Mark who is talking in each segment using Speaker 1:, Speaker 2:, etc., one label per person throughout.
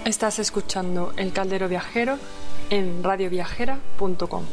Speaker 1: Estás escuchando El Caldero Viajero en radioviajera.com.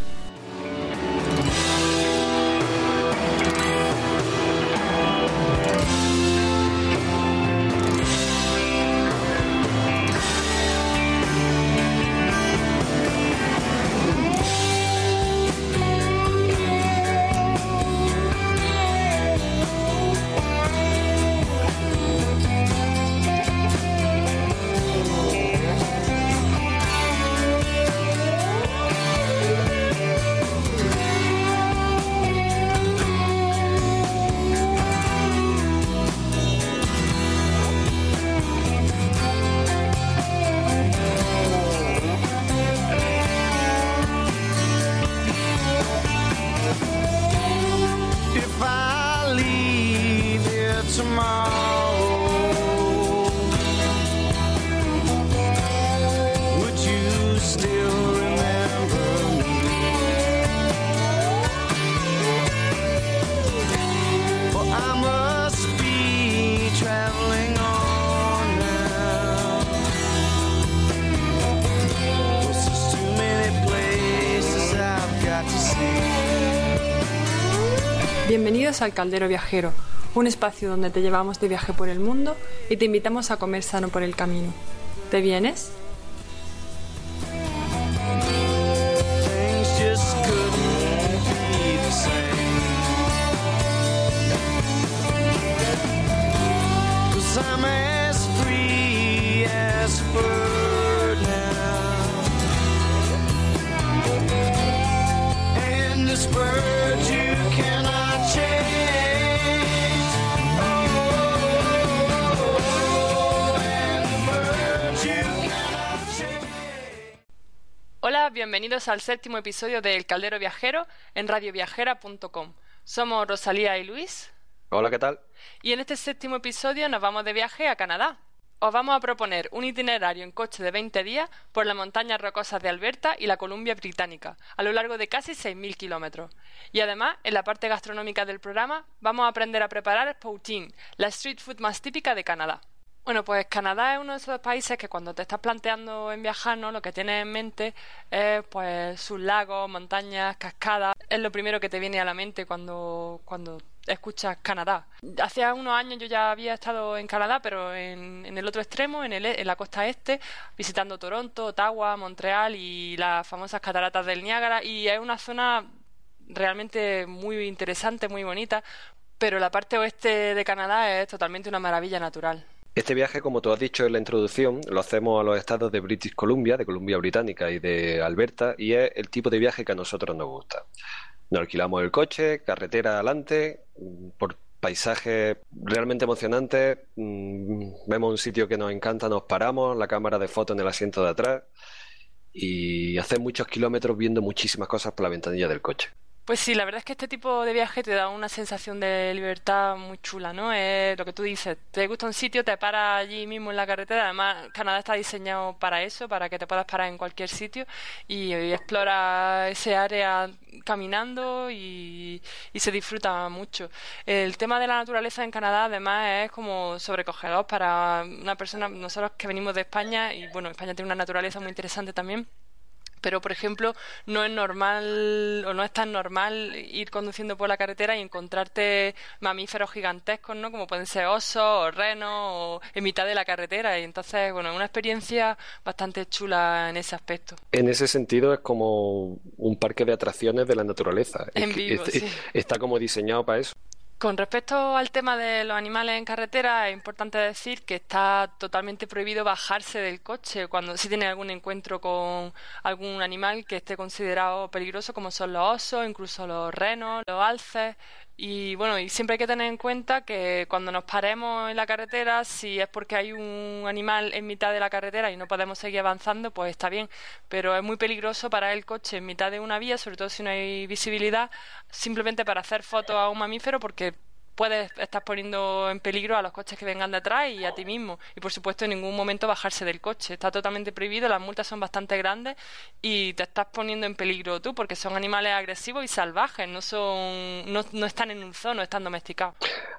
Speaker 1: Bienvenidos al Caldero Viajero, un espacio donde te llevamos de viaje por el mundo y te invitamos a comer sano por el camino. ¿Te vienes? Hola, bienvenidos al séptimo episodio de El Caldero Viajero en radioviajera.com. Somos Rosalía y Luis.
Speaker 2: Hola, ¿qué tal?
Speaker 1: Y en este séptimo episodio nos vamos de viaje a Canadá. Os vamos a proponer un itinerario en coche de 20 días por las montañas rocosas de Alberta y la Columbia Británica, a lo largo de casi 6.000 kilómetros. Y además, en la parte gastronómica del programa, vamos a aprender a preparar poutine, la street food más típica de Canadá. Bueno, pues Canadá es uno de esos países que cuando te estás planteando en viajar, ¿no?, lo que tienes en mente es pues sus lagos, montañas, cascadas. Es lo primero que te viene a la mente cuando escuchas Canadá. Hace unos años yo ya había estado en Canadá, pero en el otro extremo, en la costa este, visitando Toronto, Ottawa, Montreal y las famosas cataratas del Niágara, y es una zona realmente muy interesante, muy bonita, pero la parte oeste de Canadá es totalmente una maravilla natural.
Speaker 2: Este viaje, como tú has dicho en la introducción, lo hacemos a los estados de British Columbia, de Columbia Británica y de Alberta, y es el tipo de viaje que a nosotros nos gusta. Nos alquilamos el coche, carretera adelante, por paisajes realmente emocionantes, vemos un sitio que nos encanta, nos paramos, la cámara de fotos en el asiento de atrás y hacer muchos kilómetros viendo muchísimas cosas por la ventanilla del coche.
Speaker 1: Pues sí, la verdad es que este tipo de viaje te da una sensación de libertad muy chula, ¿no? Es lo que tú dices, te gusta un sitio, te paras allí mismo en la carretera. Además, Canadá está diseñado para eso, para que te puedas parar en cualquier sitio y exploras ese área caminando y se disfruta mucho. El tema de la naturaleza en Canadá, además, es como sobrecogedor para una persona, nosotros que venimos de España, y bueno, España tiene una naturaleza muy interesante también. Pero, por ejemplo, no es normal o no es tan normal ir conduciendo por la carretera y encontrarte mamíferos gigantescos, ¿no? Como pueden ser osos o renos o en mitad de la carretera. Y entonces, bueno, es una experiencia bastante chula en ese aspecto.
Speaker 2: En ese sentido es como un parque de atracciones de la naturaleza.
Speaker 1: En vivo, sí.
Speaker 2: Está como diseñado para eso.
Speaker 1: Con respecto al tema de los animales en carretera, es importante decir que está totalmente prohibido bajarse del coche si tiene algún encuentro con algún animal que esté considerado peligroso, como son los osos, incluso los renos, los alces. Y bueno, y siempre hay que tener en cuenta que cuando nos paremos en la carretera, si es porque hay un animal en mitad de la carretera y no podemos seguir avanzando, pues está bien, pero es muy peligroso parar el coche en mitad de una vía, sobre todo si no hay visibilidad, simplemente para hacer fotos a un mamífero, porque puedes estar poniendo en peligro a los coches que vengan detrás y a ti mismo. Y por supuesto en ningún momento bajarse del coche. Está totalmente prohibido, las multas son bastante grandes y te estás poniendo en peligro tú, porque son animales agresivos y salvajes, no están en un zoo, no están domesticados.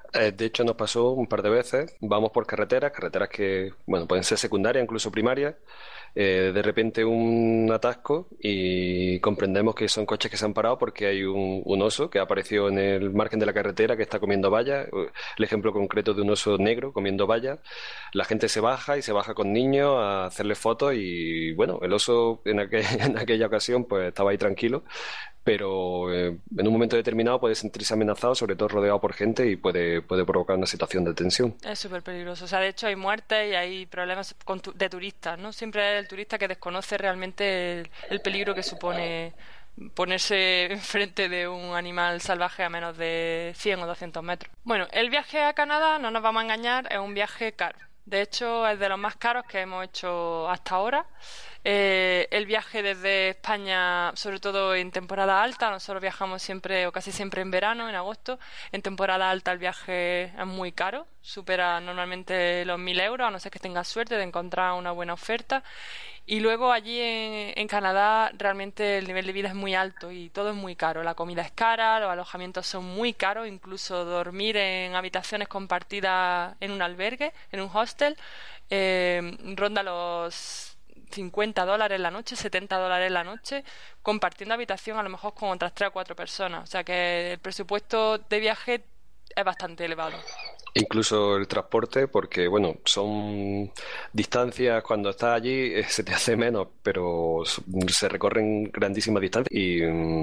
Speaker 2: De hecho, nos pasó un par de veces. Vamos por carreteras que, bueno, pueden ser secundarias, incluso primarias. De repente un atasco y comprendemos que son coches que se han parado porque hay un oso que ha aparecido en el margen de la carretera que está comiendo bayas. El ejemplo concreto de un oso negro comiendo bayas. La gente se baja y se baja con niños a hacerle fotos y, bueno, el oso en aquella ocasión pues estaba ahí tranquilo, pero en un momento determinado puede sentirse amenazado, sobre todo rodeado por gente, y puede provocar una situación de tensión.
Speaker 1: Es súper peligroso. O sea, de hecho hay muertes y hay problemas de turistas, ¿no? Siempre es el turista que desconoce realmente el peligro que supone ponerse enfrente de un animal salvaje a menos de 100 o 200 metros. Bueno, el viaje a Canadá, no nos vamos a engañar, es un viaje caro. De hecho, es de los más caros que hemos hecho hasta ahora. El viaje desde España, sobre todo en temporada alta, nosotros viajamos siempre o casi siempre en verano, en agosto. En temporada alta el viaje es muy caro, supera normalmente los 1.000 euros, a no ser que tengas suerte de encontrar una buena oferta. Y luego allí en Canadá realmente el nivel de vida es muy alto y todo es muy caro. La comida es cara, los alojamientos son muy caros, incluso dormir en habitaciones compartidas en un albergue, en un hostel, ronda los $50 la noche, $70 la noche, compartiendo habitación a lo mejor con otras 3 o 4 personas. O sea que el presupuesto de viaje es bastante elevado.
Speaker 2: Incluso el transporte, porque bueno, son distancias, cuando estás allí se te hace menos, pero se recorren grandísimas distancias y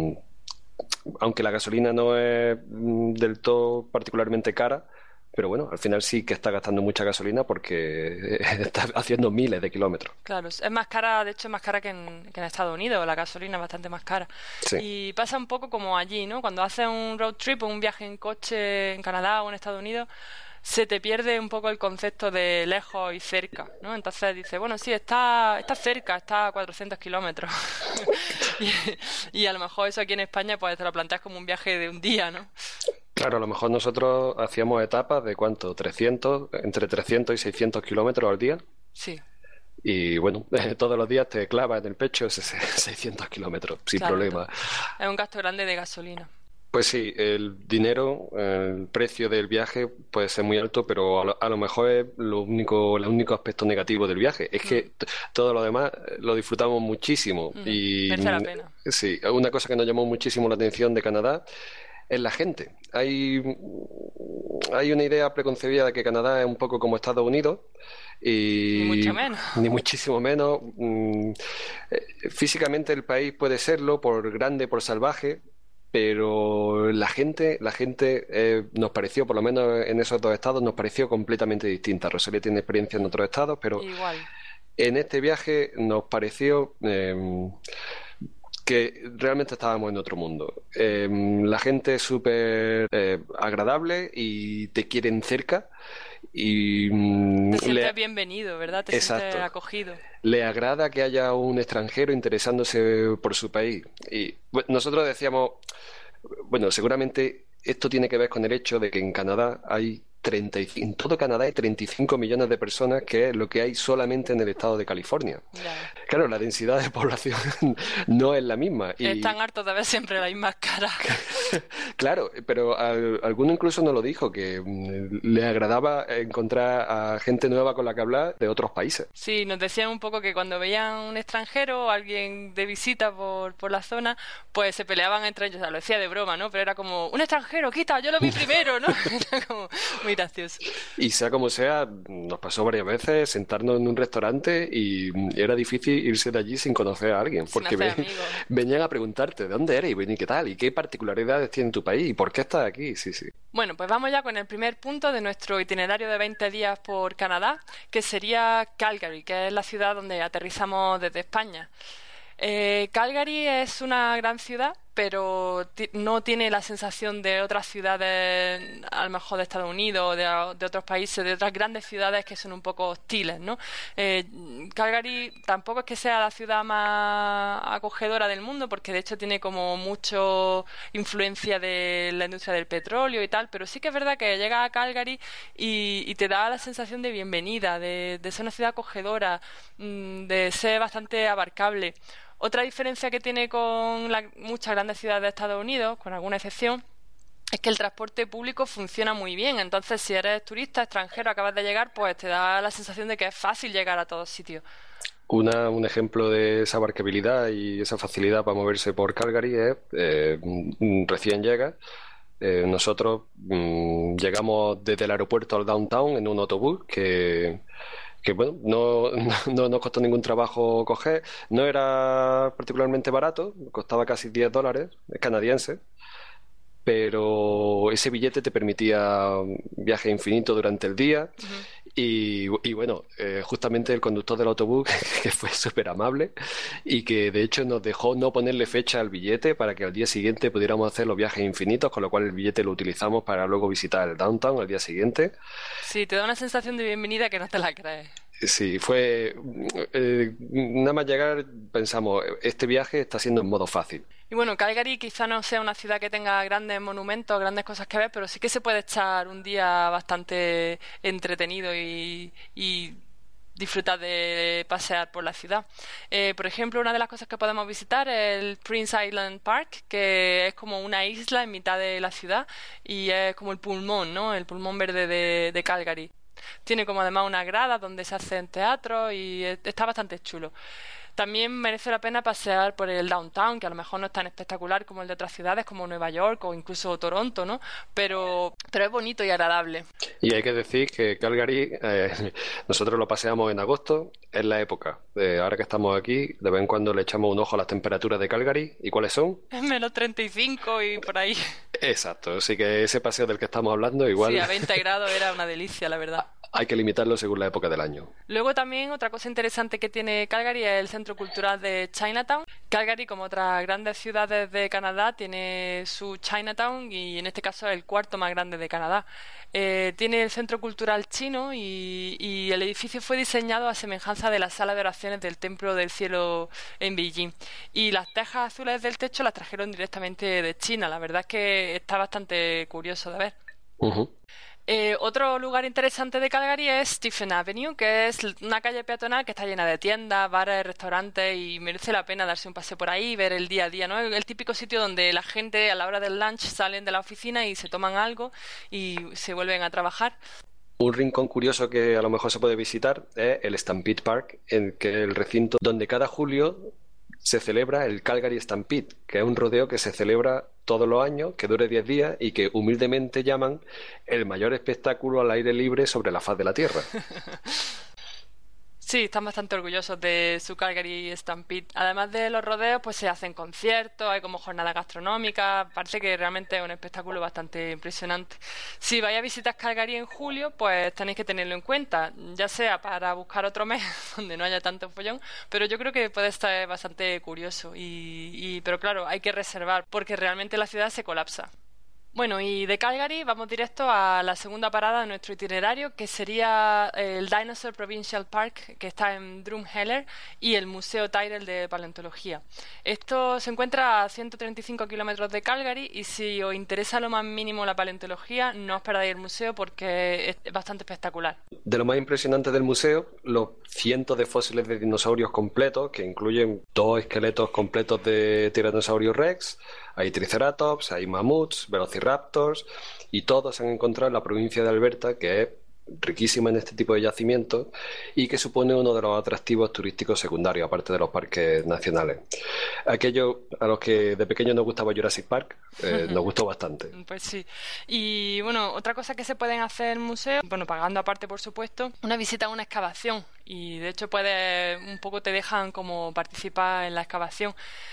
Speaker 2: aunque la gasolina no es del todo particularmente cara, pero bueno, al final sí que está gastando mucha gasolina porque está haciendo miles de kilómetros.
Speaker 1: Claro, es más cara, de hecho es más cara que en Estados Unidos, la gasolina es bastante más cara.
Speaker 2: Sí.
Speaker 1: Y pasa un poco como allí, ¿no? Cuando haces un road trip o un viaje en coche en Canadá o en Estados Unidos, se te pierde un poco el concepto de lejos y cerca, ¿no? Entonces dices, bueno, sí, está cerca, está a 400 kilómetros. Y a lo mejor eso aquí en España pues te lo planteas como un viaje de un día, ¿no?
Speaker 2: Claro, a lo mejor nosotros hacíamos etapas de cuánto, 300, entre 300 y 600 kilómetros al día.
Speaker 1: Sí,
Speaker 2: Y bueno, todos los días te clavas en el pecho esos 600 kilómetros, sin
Speaker 1: claro.
Speaker 2: problema.
Speaker 1: Es un gasto grande de gasolina.
Speaker 2: Pues sí, el dinero, el precio del viaje puede ser muy alto, pero a lo mejor es el único aspecto negativo del viaje. Es que
Speaker 1: Mm,
Speaker 2: todo lo demás lo disfrutamos muchísimo. Y
Speaker 1: merece la pena.
Speaker 2: sí, una cosa que nos llamó muchísimo la atención de Canadá es la gente. Hay una idea preconcebida de que Canadá es un poco como Estados Unidos
Speaker 1: Ni
Speaker 2: y
Speaker 1: mucho menos.
Speaker 2: ni muchísimo menos. Físicamente el país puede serlo por grande, por salvaje, pero la gente nos pareció, por lo menos en esos dos estados, nos pareció completamente distinta. Rosalía tiene experiencia en otros estados, pero
Speaker 1: Igual.
Speaker 2: en este viaje nos pareció que realmente estábamos en otro mundo. La gente es súper agradable y te quieren cerca y
Speaker 1: Te sientes bienvenido, ¿verdad? Te sientes
Speaker 2: exacto,
Speaker 1: acogido.
Speaker 2: le agrada que haya un extranjero interesándose por su país. Y bueno, nosotros decíamos, bueno, seguramente esto tiene que ver con el hecho de que en Canadá hay en todo Canadá hay 35 millones de personas, que es lo que hay solamente en el estado de California.
Speaker 1: Ya.
Speaker 2: Claro, la densidad de población no es la misma.
Speaker 1: Están hartos de ver siempre la misma cara.
Speaker 2: Claro, pero alguno incluso nos lo dijo, que le agradaba encontrar a gente nueva con la que hablar de otros países.
Speaker 1: Sí, nos decían un poco que cuando veían un extranjero o alguien de visita por la zona, pues se peleaban entre ellos. O sea, lo decía de broma, ¿no? Pero era como, un extranjero, quita, yo lo vi primero, ¿no? Era como muy gracioso.
Speaker 2: Y sea como sea, nos pasó varias veces sentarnos en un restaurante y era difícil irse de allí sin conocer a alguien,
Speaker 1: Sin
Speaker 2: porque
Speaker 1: hacer amigos.
Speaker 2: venían a preguntarte de dónde eres y qué tal, y qué particularidades tiene tu país, y por qué estás aquí. Sí, sí.
Speaker 1: Bueno, pues vamos ya con el primer punto de nuestro itinerario de 20 días por Canadá, que sería Calgary, que es la ciudad donde aterrizamos desde España. Calgary es una gran ciudad, pero no tiene la sensación de otras ciudades, a lo mejor de Estados Unidos o de otros países, de otras grandes ciudades que son un poco hostiles, ¿no? Eh, Calgary tampoco es que sea la ciudad más acogedora del mundo, porque de hecho tiene como mucho influencia de la industria del petróleo y tal, pero sí que es verdad que llegas a Calgary y te da la sensación de bienvenida, de ser una ciudad acogedora, de ser bastante abarcable. Otra diferencia que tiene con muchas grandes ciudades de Estados Unidos, con alguna excepción, es que el transporte público funciona muy bien. Entonces, si eres turista extranjero, acabas de llegar, pues te da la sensación de que es fácil llegar a todos sitios.
Speaker 2: Un ejemplo de esa abarcabilidad y esa facilidad para moverse por Calgary es, recién llega, nosotros llegamos desde el aeropuerto al downtown en un autobús que bueno, no nos costó ningún trabajo coger, no era particularmente barato, costaba casi $10, es canadiense, pero ese billete te permitía un viaje infinito durante el día
Speaker 1: Ujú.
Speaker 2: y bueno, justamente el conductor del autobús, que fue súper amable y que de hecho nos dejó no ponerle fecha al billete para que al día siguiente pudiéramos hacer los viajes infinitos, con lo cual el billete lo utilizamos para luego visitar el downtown al día siguiente.
Speaker 1: Sí, te da una sensación de bienvenida que no te la crees.
Speaker 2: Sí, fue nada más llegar pensamos, este viaje está siendo en modo fácil.
Speaker 1: Y bueno, Calgary quizá no sea una ciudad que tenga grandes monumentos, grandes cosas que ver, pero sí que se puede echar un día bastante entretenido y disfrutar de pasear por la ciudad. Por ejemplo, una de las cosas que podemos visitar es el Prince Island Park, que es como una isla en mitad de la ciudad y es como el pulmón, ¿no? El pulmón verde de Calgary. Tiene como además una grada donde se hacen teatros y está bastante chulo. También merece la pena pasear por el downtown, que a lo mejor no es tan espectacular como el de otras ciudades como Nueva York o incluso Toronto, ¿no? Pero es bonito y agradable.
Speaker 2: Y hay que decir que Calgary, nosotros lo paseamos en agosto, es la época. Ahora que estamos aquí, de vez en cuando le echamos un ojo a las temperaturas de Calgary. ¿Y cuáles son?
Speaker 1: Es menos 35 y por ahí.
Speaker 2: Exacto, así que ese paseo del que estamos hablando,
Speaker 1: Sí,
Speaker 2: igual
Speaker 1: a 20 grados era una delicia, la verdad.
Speaker 2: hay que limitarlo según la época del año.
Speaker 1: Luego también otra cosa interesante que tiene Calgary es el Centro Cultural de Chinatown. Calgary, como otras grandes ciudades de Canadá, tiene su Chinatown y en este caso es el cuarto más grande de Canadá. Tiene el Centro Cultural chino y el edificio fue diseñado a semejanza de la sala de oraciones del Templo del Cielo en Beijing. Y las tejas azules del techo las trajeron directamente de China. La verdad es que está bastante curioso de ver.
Speaker 2: Ujú.
Speaker 1: Otro lugar interesante de Calgary es Stephen Avenue, que es una calle peatonal que está llena de tiendas, bares, restaurantes y merece la pena darse un paseo por ahí y ver el día a día, ¿no? El típico sitio donde la gente a la hora del lunch salen de la oficina y se toman algo y se vuelven a trabajar.
Speaker 2: Un rincón curioso que a lo mejor se puede visitar es el Stampede Park, en que el recinto donde cada julio se celebra el Calgary Stampede, que es un rodeo que se celebra todos los años, que dure 10 días y que humildemente llaman el mayor espectáculo al aire libre sobre la faz de la Tierra.
Speaker 1: Sí, están bastante orgullosos de su Calgary Stampede. Además de los rodeos, pues se hacen conciertos, hay como jornadas gastronómicas. Parece que realmente es un espectáculo bastante impresionante. Si vais a visitar Calgary en julio, pues tenéis que tenerlo en cuenta, ya sea para buscar otro mes donde no haya tanto follón, pero yo creo que puede estar bastante curioso. Pero claro, hay que reservar porque realmente la ciudad se colapsa. Bueno, y de Calgary vamos directo a la segunda parada de nuestro itinerario, que sería el Dinosaur Provincial Park, que está en Drumheller, y el Museo Tyrrell de Paleontología. Esto se encuentra a 135 kilómetros de Calgary y si os interesa lo más mínimo la paleontología, no os perdáis el museo porque es bastante espectacular.
Speaker 2: De lo más impresionante del museo, los cientos de fósiles de dinosaurios completos, que incluyen dos esqueletos completos de Tyrannosaurus Rex, hay Triceratops, hay mamuts, Velociraptors, y todos se han encontrado en la provincia de Alberta, que es riquísima en este tipo de yacimientos y que supone uno de los atractivos turísticos secundarios, aparte de los parques nacionales. Aquello a los que de pequeño nos gustaba Jurassic Park, nos gustó bastante.
Speaker 1: Pues sí. Y bueno, otra cosa que se pueden hacer en el museo, bueno, pagando aparte por supuesto, una visita a una excavación. Y de hecho un poco te dejan como participar en la excavación.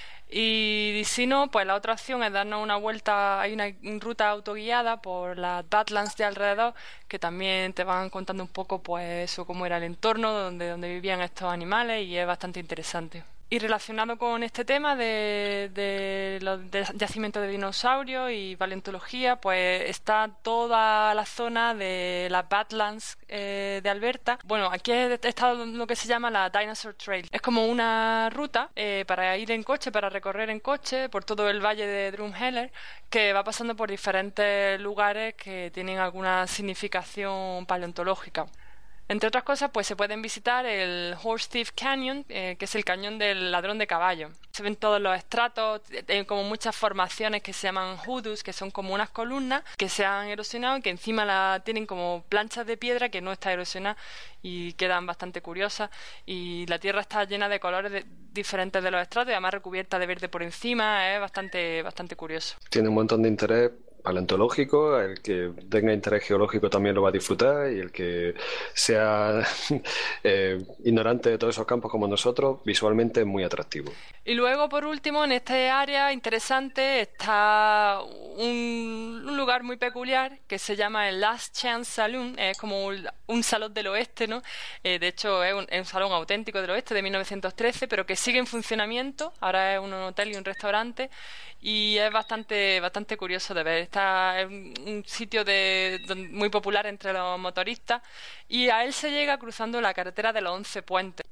Speaker 1: Y si no, pues la otra opción es darnos una vuelta, hay una ruta autoguiada por las Badlands de alrededor que también te van contando un poco pues eso, cómo era el entorno donde vivían estos animales y es bastante interesante. Y relacionado con este tema de los yacimientos de dinosaurios y paleontología, pues está toda la zona de las Badlands de Alberta. Bueno, aquí está lo que se llama la Dinosaur Trail. Es como una ruta para ir en coche, para recorrer en coche por todo el valle de Drumheller, que va pasando por diferentes lugares que tienen alguna significación paleontológica. Entre otras cosas, pues se pueden visitar el Horse Thief Canyon, que es el cañón del ladrón de caballo. Se ven todos los estratos, hay como muchas formaciones que se llaman hoodoos, que son como unas columnas que se han erosionado y que encima tienen como planchas de piedra que no está erosionada y quedan bastante curiosas. Y la tierra está llena de colores diferentes de los estratos y además recubierta de verde por encima. Es bastante curioso.
Speaker 2: Tiene un montón de interés paleontológico, el que tenga interés geológico también lo va a disfrutar, y el que sea ignorante de todos esos campos como nosotros, visualmente es muy atractivo.
Speaker 1: Y luego, por último, en este área interesante está un lugar muy peculiar que se llama el Last Chance Saloon. Es como un salón del oeste, ¿no? De hecho, es un salón auténtico del oeste de 1913, pero que sigue en funcionamiento. Ahora es un hotel y un restaurante y es bastante curioso de ver. Es un sitio muy popular entre los motoristas y a él se llega cruzando la carretera de los 11 puentes.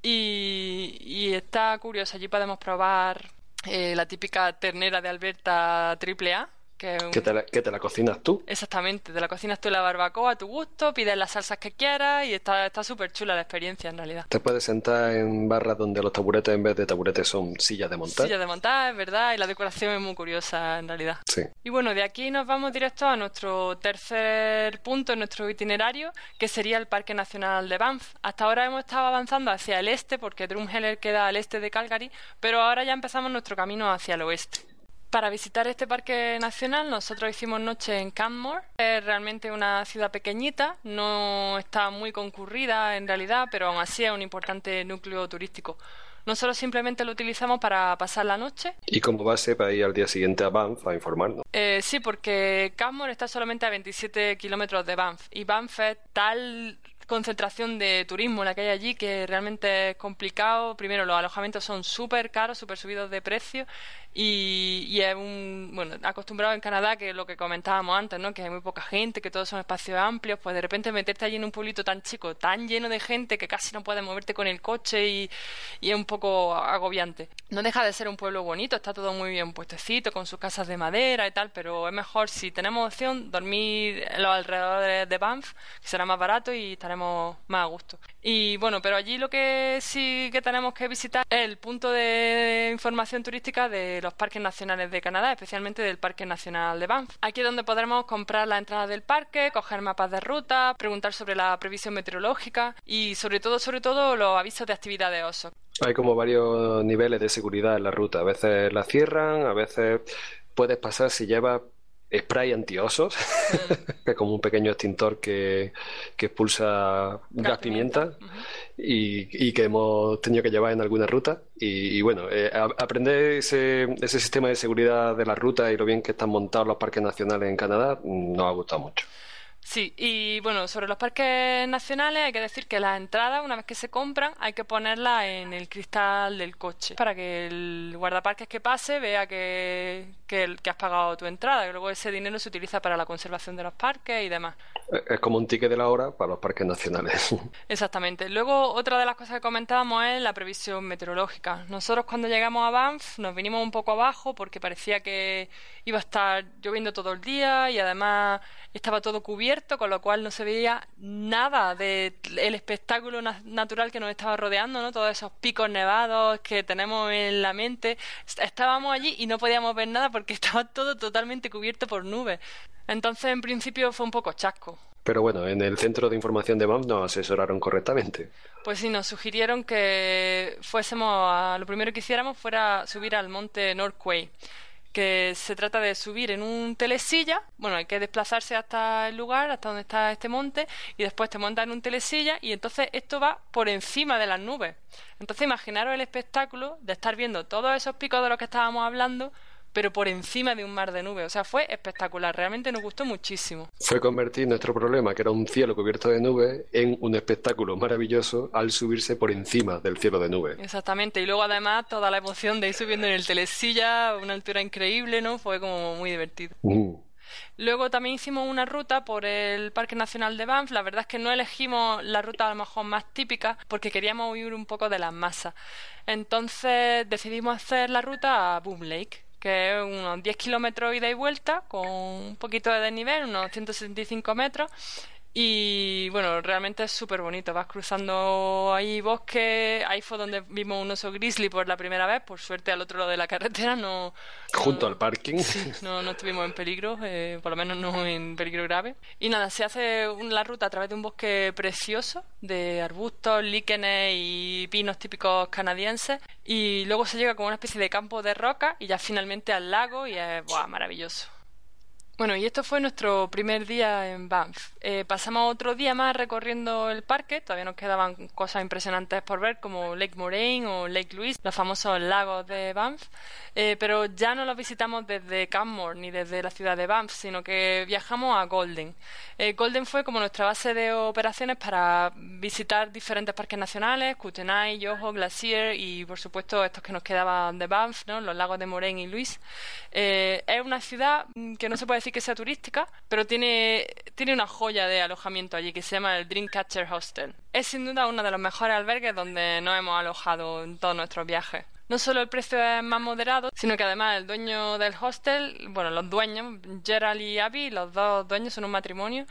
Speaker 1: Y está curioso. Allí podemos probar la típica ternera de Alberta AAA.
Speaker 2: ¿Que te la cocinas tú?
Speaker 1: Exactamente, te la cocinas tú en la barbacoa a tu gusto, pides las salsas que quieras y está súper chula la experiencia en realidad.
Speaker 2: Te puedes sentar en barras donde los taburetes en vez de taburetes son sillas de montar.
Speaker 1: Sillas de montar, es verdad, y la decoración es muy curiosa en realidad.
Speaker 2: Sí.
Speaker 1: Y bueno, de aquí nos vamos directo a nuestro tercer punto en nuestro itinerario, que sería el Parque Nacional de Banff. Hasta ahora hemos estado avanzando hacia el este porque Drumheller queda al este de Calgary, pero ahora ya empezamos nuestro camino hacia el oeste. Para visitar este parque nacional nosotros hicimos noche en Canmore. Es realmente una ciudad pequeñita, no está muy concurrida en realidad, pero aún así es un importante núcleo turístico. Nosotros simplemente lo utilizamos para pasar la noche.
Speaker 2: Y como base para ir al día siguiente a Banff a informarnos.
Speaker 1: Sí, porque Canmore está solamente a 27 kilómetros de Banff y Banff es tal concentración de turismo la que hay allí que realmente es complicado. Primero, los alojamientos son súper caros, súper subidos de precio y es acostumbrado en Canadá, que es lo que comentábamos antes, ¿no? Que hay muy poca gente, que todos son espacios amplios, pues de repente meterte allí en un pueblito tan chico, tan lleno de gente que casi no puedes moverte con el coche y es un poco agobiante. No deja de ser un pueblo bonito, está todo muy bien puestecito, con sus casas de madera y tal, pero es mejor, si tenemos opción, dormir en los alrededores de Banff, que será más barato y estaremos más a gusto. Y bueno, pero allí lo que sí que tenemos que visitar es el punto de información turística de los parques nacionales de Canadá, especialmente del Parque Nacional de Banff. Aquí es donde podremos comprar la entrada del parque, coger mapas de ruta, preguntar sobre la previsión meteorológica y sobre todo los avisos de actividad de osos.
Speaker 2: Hay como varios niveles de seguridad en la ruta. A veces la cierran, a veces puedes pasar si llevas spray antiosos, que es como un pequeño extintor que expulsa gas pimienta, y que hemos tenido que llevar en alguna ruta. Y bueno, aprender ese sistema de seguridad de la ruta y lo bien que están montados los parques nacionales en Canadá nos ha gustado mucho.
Speaker 1: Sí, y bueno, sobre los parques nacionales hay que decir que las entradas, una vez que se compran, hay que ponerlas en el cristal del coche para que el guardaparques que pase vea que has pagado tu entrada, que luego ese dinero se utiliza para la conservación de los parques y demás.
Speaker 2: Es como un ticket de la hora para los parques nacionales.
Speaker 1: Exactamente. Luego, otra de las cosas que comentábamos es la previsión meteorológica. Nosotros cuando llegamos a Banff nos vinimos un poco abajo porque parecía que iba a estar lloviendo todo el día y además estaba todo cubierto, con lo cual no se veía nada del espectáculo natural que nos estaba rodeando, ¿no? Todos esos picos nevados que tenemos en la mente. Estábamos allí y no podíamos ver nada porque estaba todo totalmente cubierto por nubes. Entonces, en principio, fue un poco chasco.
Speaker 2: Pero bueno, en el centro de información de Banff nos asesoraron correctamente.
Speaker 1: Pues sí, nos sugirieron que lo primero que hiciéramos fuera subir al monte North Quay, que se trata de subir en un telesilla. Bueno, hay que desplazarse hasta el lugar, hasta donde está este monte, y después te montas en un telesilla y entonces esto va por encima de las nubes. Entonces imaginaros el espectáculo de estar viendo todos esos picos de los que estábamos hablando, pero por encima de un mar de nubes. O sea, fue espectacular, realmente nos gustó muchísimo.
Speaker 2: Fue convertir nuestro problema, que era un cielo cubierto de nubes, en un espectáculo maravilloso al subirse por encima del cielo de nubes.
Speaker 1: Exactamente, y luego además toda la emoción de ir subiendo en el telesilla a una altura increíble, ¿no? Fue como muy divertido. Luego también hicimos una ruta por el Parque Nacional de Banff. La verdad es que no elegimos la ruta a lo mejor más típica porque queríamos huir un poco de las masas. Entonces decidimos hacer la ruta a Boom Lake, que es unos 10 kilómetros ida y vuelta, con un poquito de desnivel, unos 175 metros, Y bueno, realmente es súper bonito. Vas cruzando ahí bosque. Ahí fue donde vimos un oso grizzly por la primera vez. Por suerte al otro lado de la carretera
Speaker 2: Junto al
Speaker 1: no,
Speaker 2: parking.
Speaker 1: sí, no estuvimos en peligro, por lo menos no en peligro grave. Y nada, se hace la ruta a través de un bosque precioso de arbustos, líquenes y pinos típicos canadienses. Y luego se llega como una especie de campo de roca y ya finalmente al lago y es ¡buah! Maravilloso. Bueno, y esto fue nuestro primer día en Banff. Pasamos otro día más recorriendo el parque, todavía nos quedaban cosas impresionantes por ver, como Lake Moraine o Lake Louise, los famosos lagos de Banff, pero ya no los visitamos desde Canmore ni desde la ciudad de Banff, sino que viajamos a Golden. Golden fue como nuestra base de operaciones para visitar diferentes parques nacionales, Kootenay, Yoho, Glacier y por supuesto estos que nos quedaban de Banff, ¿no? Los lagos de Moraine y Louise. Es una ciudad que no se puede decir que sea turística, pero tiene una joya de alojamiento allí que se llama el Dreamcatcher Hostel. Es sin duda uno de los mejores albergues donde nos hemos alojado en todos nuestros viajes. No solo el precio es más moderado, sino que además el dueño del hostel, bueno, los dueños, Gerald y Abby, los dos dueños son un matrimonio,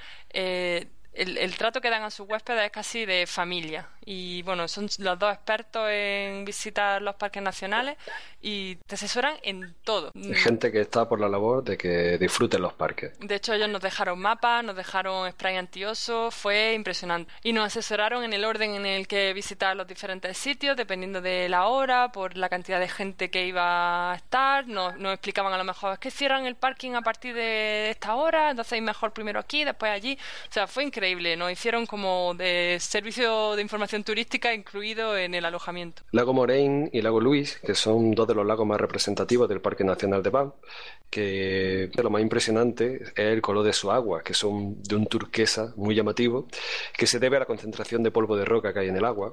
Speaker 1: el trato que dan a sus huéspedes es casi de familia. Y bueno, son los dos expertos en visitar los parques nacionales y te asesoran en todo.
Speaker 2: Gente que está por la labor de que disfruten los parques.
Speaker 1: De hecho, ellos nos dejaron mapas, nos dejaron spray antioso, fue impresionante. Y nos asesoraron en el orden en el que visitar los diferentes sitios, dependiendo de la hora, por la cantidad de gente que iba a estar. Nos explicaban a lo mejor, es que cierran el parking a partir de esta hora, entonces es mejor primero aquí, después allí. O sea, fue increíble. Nos hicieron como de servicio de información turística incluido en el alojamiento.
Speaker 2: Lago Moraine y Lago Louise, que son dos de los lagos más representativos del Parque Nacional de Banff, que lo más impresionante es el color de su agua, que son de un turquesa muy llamativo, que se debe a la concentración de polvo de roca que hay en el agua.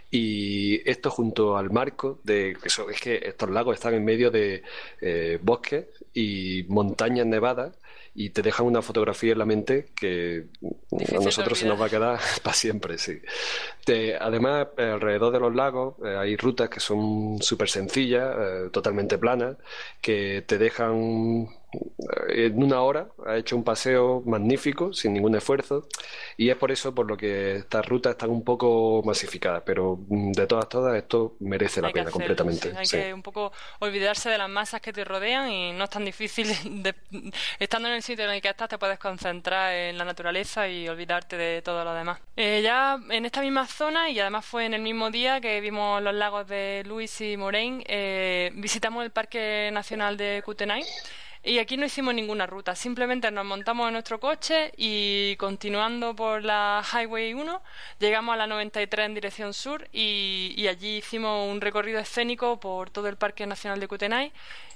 Speaker 2: Y esto junto al marco de es que estos lagos están en medio de bosques y montañas nevadas y te dejan una fotografía en la mente que a nosotros se nos va a quedar para siempre, sí. Además, alrededor de los lagos hay rutas que son súper sencillas, totalmente planas, que te dejan en una hora, ha hecho un paseo magnífico, sin ningún esfuerzo, y es por eso por lo que estas rutas están un poco masificadas, pero de todas esto merece la pena
Speaker 1: hacerlo,
Speaker 2: completamente.
Speaker 1: Sí. Hay
Speaker 2: Sí.
Speaker 1: que un poco olvidarse de las masas que te rodean y no es tan difícil. Estando en el sitio en el que estás te puedes concentrar en la naturaleza y olvidarte de todo lo demás. Ya en esta misma zona, y además fue en el mismo día que vimos los lagos de Louise y Moraine, visitamos el Parque Nacional de Kootenay. Y aquí no hicimos ninguna ruta, simplemente nos montamos en nuestro coche y continuando por la Highway 1 llegamos a la 93 en dirección sur y allí hicimos un recorrido escénico por todo el Parque Nacional de Kootenay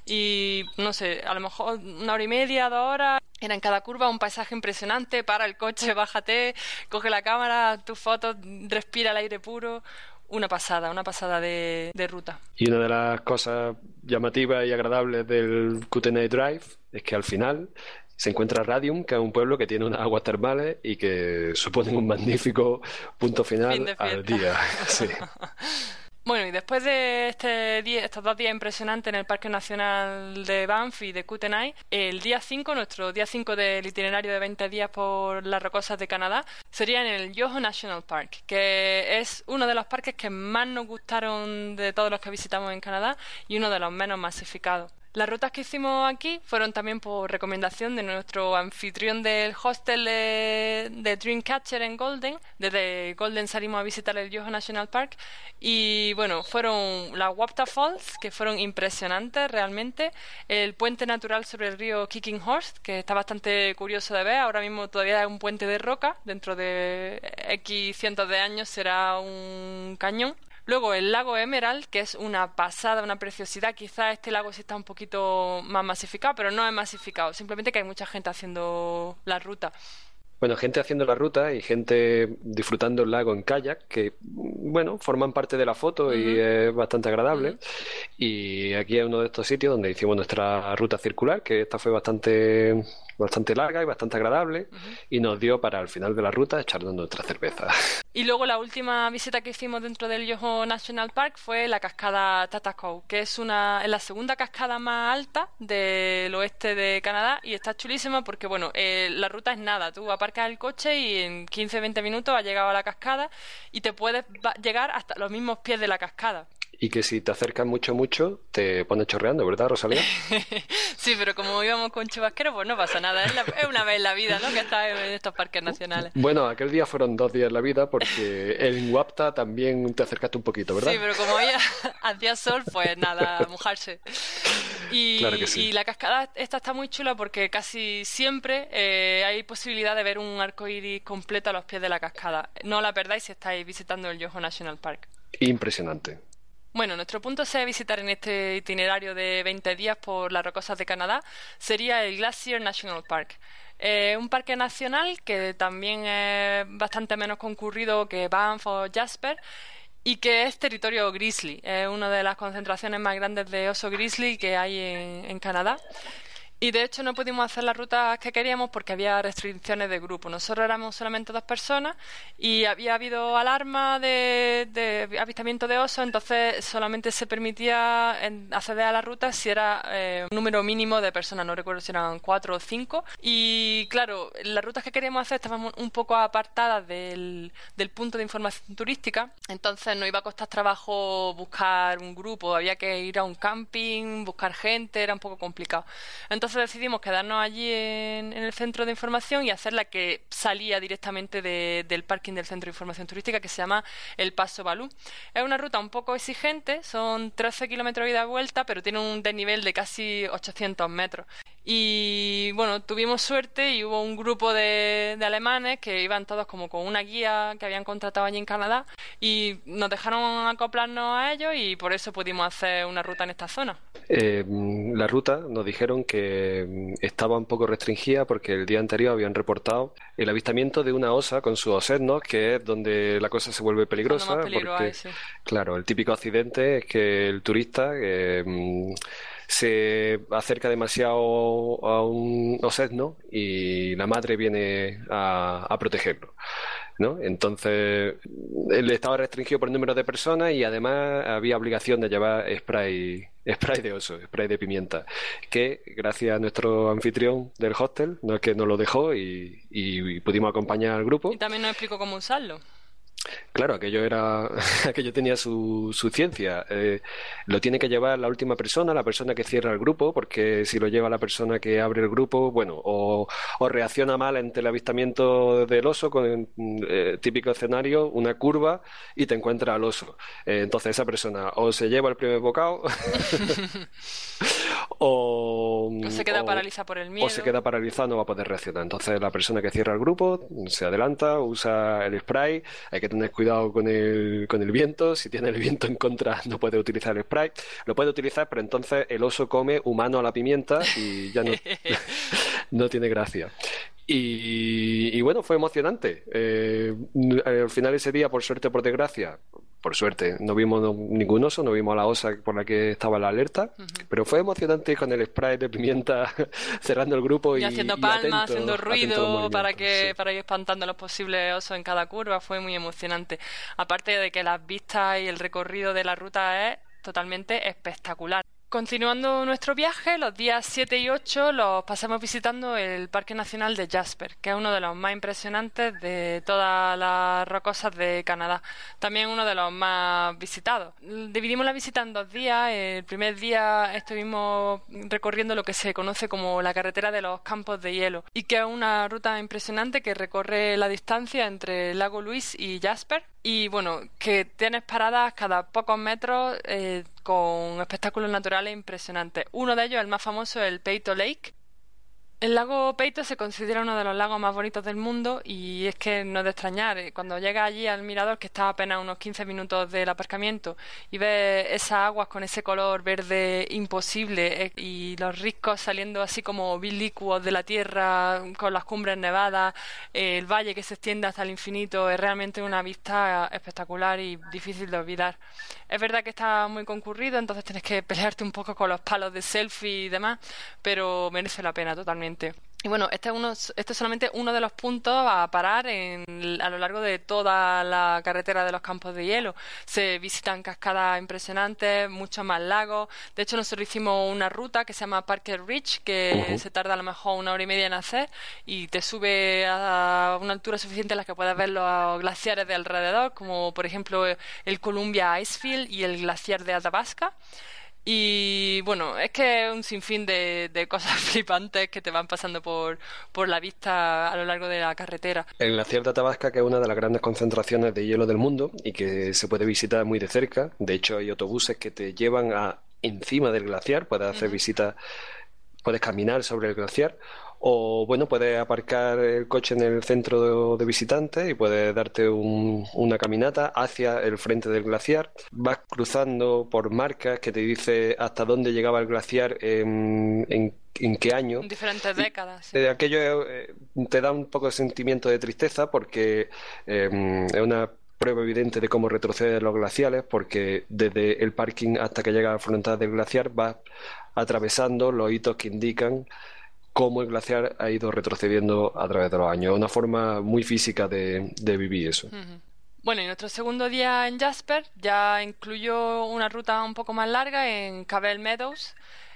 Speaker 1: y no sé, a lo mejor 1 hora y media, 2 horas. Era en cada curva un paisaje impresionante, para el coche, bájate, coge la cámara, tus fotos, respira el aire puro. Una pasada de ruta.
Speaker 2: Y una de las cosas llamativas y agradables del Kootenay Drive es que al final se encuentra Radium, que es un pueblo que tiene unas aguas termales y que suponen un magnífico punto final al día. Sí.
Speaker 1: Bueno, y después de estos 2 días impresionantes en el Parque Nacional de Banff y de Kootenay, el día 5, nuestro día 5 del itinerario de 20 días por las rocosas de Canadá, sería en el Yoho National Park, que es uno de los parques que más nos gustaron de todos los que visitamos en Canadá y uno de los menos masificados. Las rutas que hicimos aquí fueron también por recomendación de nuestro anfitrión del hostel de Dreamcatcher en Golden. Desde Golden salimos a visitar el Yoho National Park y bueno, fueron las Wapta Falls, que fueron impresionantes realmente, el puente natural sobre el río Kicking Horse, que está bastante curioso de ver. Ahora mismo todavía es un puente de roca, dentro de X cientos de años será un cañón. Luego el lago Emerald, que es una pasada, una preciosidad. Quizás este lago sí está un poquito más masificado, pero no es masificado. Simplemente que hay mucha gente haciendo la ruta.
Speaker 2: Bueno, gente haciendo la ruta y gente disfrutando el lago en kayak, que, bueno, forman parte de la foto y es bastante agradable. Y aquí es uno de estos sitios donde hicimos nuestra ruta circular, que esta fue bastante larga y bastante agradable, y nos dio para al final de la ruta echarnos nuestra cerveza.
Speaker 1: Y luego la última visita que hicimos dentro del Yoho National Park fue la cascada Tatacoa, que es la segunda cascada más alta del oeste de Canadá y está chulísima porque, bueno, la ruta es nada. Tú aparcas el coche y en 15-20 minutos has llegado a la cascada y te puedes llegar hasta los mismos pies de la cascada.
Speaker 2: Y que si te acercas mucho, mucho, te pones chorreando, ¿verdad, Rosalía?
Speaker 1: Sí, pero como íbamos con chubasquero, pues no pasa nada. Es una vez en la vida, ¿no? Que estás en estos parques nacionales.
Speaker 2: Bueno, aquel día fueron 2 días en la vida porque en Wapta también te acercaste un poquito, ¿verdad?
Speaker 1: Sí, pero como ella hacía sol, pues nada, a mojarse.
Speaker 2: Claro que
Speaker 1: Y
Speaker 2: sí.
Speaker 1: la cascada esta está muy chula porque casi siempre hay posibilidad de ver un arco iris completo a los pies de la cascada. No la perdáis si estáis visitando el Yoho National Park.
Speaker 2: Impresionante.
Speaker 1: Bueno, nuestro punto C a visitar en este itinerario de 20 días por las rocosas de Canadá sería el Glacier National Park. Un parque nacional que también es bastante menos concurrido que Banff o Jasper y que es territorio grizzly. Es una de las concentraciones más grandes de oso grizzly que hay en Canadá. Y de hecho no pudimos hacer las rutas que queríamos porque había restricciones de grupo. Nosotros éramos solamente 2 personas y había habido alarma de avistamiento de osos, entonces solamente se permitía acceder a la ruta si era un número mínimo de personas, no recuerdo si eran 4 o 5. Y claro, las rutas que queríamos hacer estaban un poco apartadas del punto de información turística, entonces nos iba a costar trabajo buscar un grupo, había que ir a un camping, buscar gente, era un poco complicado. Entonces decidimos quedarnos allí en el centro de información y hacer la que salía directamente del parking del centro de información turística, que se llama el Paso Balú. Es una ruta un poco exigente, son 13 kilómetros de ida y vuelta, pero tiene un desnivel de casi 800 metros. Y bueno, tuvimos suerte y hubo un grupo de alemanes que iban todos como con una guía que habían contratado allí en Canadá y nos dejaron acoplarnos a ellos y por eso pudimos hacer una ruta en esta zona.
Speaker 2: La ruta nos dijeron que estaba un poco restringida porque el día anterior habían reportado el avistamiento de una osa con sus osesnos, que es donde la cosa se vuelve
Speaker 1: Cuando más
Speaker 2: peligrosa,
Speaker 1: peligro hay,
Speaker 2: porque,
Speaker 1: sí.
Speaker 2: claro, el típico accidente es que el turista se acerca demasiado a un osesno y la madre viene a protegerlo. ¿No? Entonces, él estaba restringido por el número de personas y además había obligación de llevar spray de oso, spray de pimienta, que gracias a nuestro anfitrión del hostel, no es que nos lo dejó y pudimos acompañar al
Speaker 1: Y
Speaker 2: grupo.
Speaker 1: también nos explicó cómo usarlo.
Speaker 2: Claro, aquello era, aquello tenía su ciencia. Lo tiene que llevar la última persona, la persona que cierra el grupo, porque si lo lleva la persona que abre el grupo, bueno, o reacciona mal ante el avistamiento del oso con el típico escenario, una curva y te encuentra al oso. Entonces esa persona o se lleva el primer bocado o,
Speaker 1: O se queda
Speaker 2: o,
Speaker 1: paralizada por el
Speaker 2: o se
Speaker 1: miedo.
Speaker 2: queda paralizado, no va a poder reaccionar. Entonces la persona que cierra el grupo se adelanta, usa el spray, hay que tener cuidado con el viento, si tiene el viento en contra no puede utilizar el spray, lo puede utilizar, pero entonces el oso come humano a la pimienta y ya no, no tiene gracia. Y bueno, fue emocionante. Al final ese día, por suerte o por desgracia, por suerte, no vimos ningún oso, no vimos a la osa por la que estaba la alerta,
Speaker 1: Ujú.
Speaker 2: pero fue emocionante con el spray de pimienta cerrando el grupo
Speaker 1: Y haciendo
Speaker 2: y
Speaker 1: palmas, haciendo
Speaker 2: atento a los
Speaker 1: ruido
Speaker 2: movimientos. Sí.
Speaker 1: para ir espantando a los posibles osos en cada curva, fue muy emocionante. Aparte de que las vistas y el recorrido de la ruta es totalmente espectacular. Continuando nuestro viaje, los días 7 y 8 los pasamos visitando el Parque Nacional de Jasper, que es uno de los más impresionantes de todas las rocosas de Canadá. También uno de los más visitados. Dividimos la visita en 2 días. El primer día estuvimos recorriendo lo que se conoce como la carretera de los campos de hielo, y que es una ruta impresionante que recorre la distancia entre el lago Louise y Jasper. Y bueno, que tienes paradas cada pocos metros con espectáculos naturales impresionantes. Uno de ellos, el más famoso, es el Peyto Lake. El lago Peito se considera uno de los lagos más bonitos del mundo y es que no es de extrañar. Cuando llegas allí al mirador, que está a apenas unos 15 minutos del aparcamiento, y ves esas aguas con ese color verde imposible y los riscos saliendo así como oblicuos de la tierra con las cumbres nevadas, el valle que se extiende hasta el infinito, es realmente una vista espectacular y difícil de olvidar. Es verdad que está muy concurrido, entonces tienes que pelearte un poco con los palos de selfie y demás, pero merece la pena totalmente. Y bueno, este es solamente uno de los puntos a parar a lo largo de toda la carretera de los campos de hielo. Se visitan cascadas impresionantes, muchos más lagos. De hecho, nosotros hicimos una ruta que se llama Parker Ridge, que
Speaker 2: Ujú.
Speaker 1: se tarda a lo mejor 1 hora y media en hacer y te sube a una altura suficiente en la que puedas ver los glaciares de alrededor, como por ejemplo el Columbia Icefield y el glaciar de Athabasca. Y bueno, es que es un sinfín de cosas flipantes que te van pasando por la vista a lo largo de la carretera.
Speaker 2: El glaciar de Athabasca, que es una de las grandes concentraciones de hielo del mundo y que se puede visitar muy de cerca. De hecho, hay autobuses que te llevan a encima del glaciar, puedes hacer
Speaker 1: Ujú.
Speaker 2: visitas, puedes caminar sobre el glaciar o bueno, puedes aparcar el coche en el centro de visitantes y puedes darte una caminata hacia el frente del glaciar. Vas cruzando por marcas que te dice hasta dónde llegaba el glaciar en qué año.
Speaker 1: En diferentes
Speaker 2: Y
Speaker 1: décadas, sí.
Speaker 2: aquello te da un poco de sentimiento de tristeza porque es una prueba evidente de cómo retroceden los glaciales, porque desde el parking hasta que llega a la frontal del glaciar vas atravesando los hitos que indican cómo el glaciar ha ido retrocediendo a través de los años. Es una forma muy física de vivir eso.
Speaker 1: Ujú. Bueno, y nuestro segundo día en Jasper ya incluyó una ruta un poco más larga en Cavell Meadows.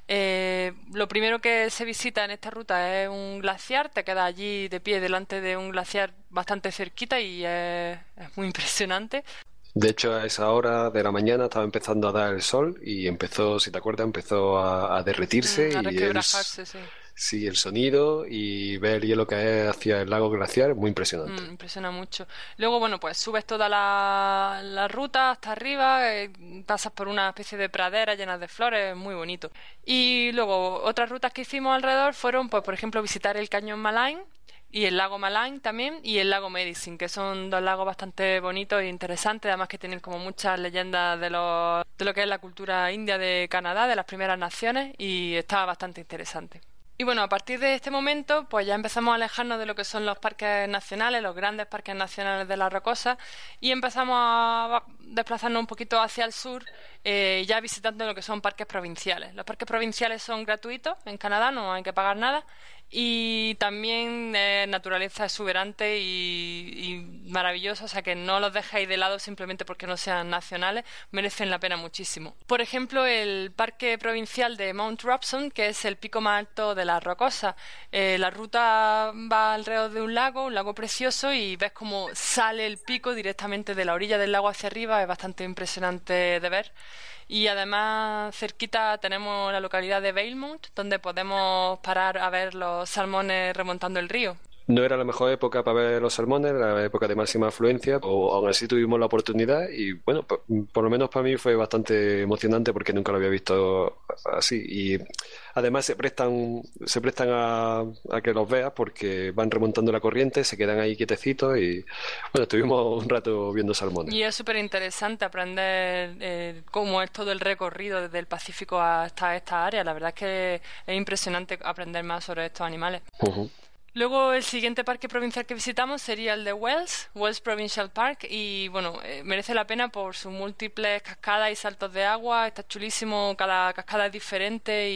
Speaker 1: Lo primero que se visita en esta ruta es un glaciar, te quedas allí de pie delante de un glaciar bastante cerquita y es muy impresionante.
Speaker 2: De hecho, a esa hora de la mañana estaba empezando a dar el sol y empezó, si te acuerdas, empezó a derretirse
Speaker 1: A
Speaker 2: y
Speaker 1: resquebrajarse, sí.
Speaker 2: sí, el sonido y ver el hielo caer hacia el lago glaciar es muy impresionante.
Speaker 1: Impresiona mucho. Luego, bueno, pues subes toda la ruta hasta arriba, pasas por una especie de pradera llena de flores, muy bonito. Y luego, otras rutas que hicimos alrededor fueron, pues, por ejemplo, visitar el cañón Malain y el lago Malain también y el lago Medicine, que son dos lagos bastante bonitos e interesantes, además que tienen como muchas leyendas de lo que es la cultura india de Canadá, de las primeras naciones, y estaba bastante interesante. Y bueno, a partir de este momento, pues ya empezamos a alejarnos de lo que son los parques nacionales, los grandes parques nacionales de la Rocosa, y empezamos a desplazarnos un poquito hacia el sur, ya visitando lo que son parques provinciales. Los parques provinciales son gratuitos en Canadá, no hay que pagar nada, y también naturaleza exuberante y maravillosa, o sea que no los dejéis de lado simplemente porque no sean nacionales, merecen la pena muchísimo. Por ejemplo, el Parque Provincial de Mount Robson, que es el pico más alto de la Rocosa. La ruta va alrededor de un lago precioso, y ves cómo sale el pico directamente de la orilla del lago hacia arriba, es bastante impresionante de ver. Y además cerquita tenemos la localidad de Valemount, donde podemos parar a ver los salmones remontando el río.
Speaker 2: No era la mejor época para ver los salmones, era la época de máxima afluencia, o aún así tuvimos la oportunidad y bueno, por lo menos para mí fue bastante emocionante porque nunca lo había visto así y además se prestan a que los veas porque van remontando la corriente, se quedan ahí quietecitos y bueno, estuvimos un rato viendo salmones.
Speaker 1: Y es súper interesante aprender cómo es todo el recorrido desde el Pacífico hasta esta área. La verdad es que es impresionante aprender más sobre estos animales.
Speaker 2: Ujú.
Speaker 1: Luego el siguiente parque provincial que visitamos sería el de Wells Provincial Park, y bueno, merece la pena por sus múltiples cascadas y saltos de agua, está chulísimo, cada cascada es diferente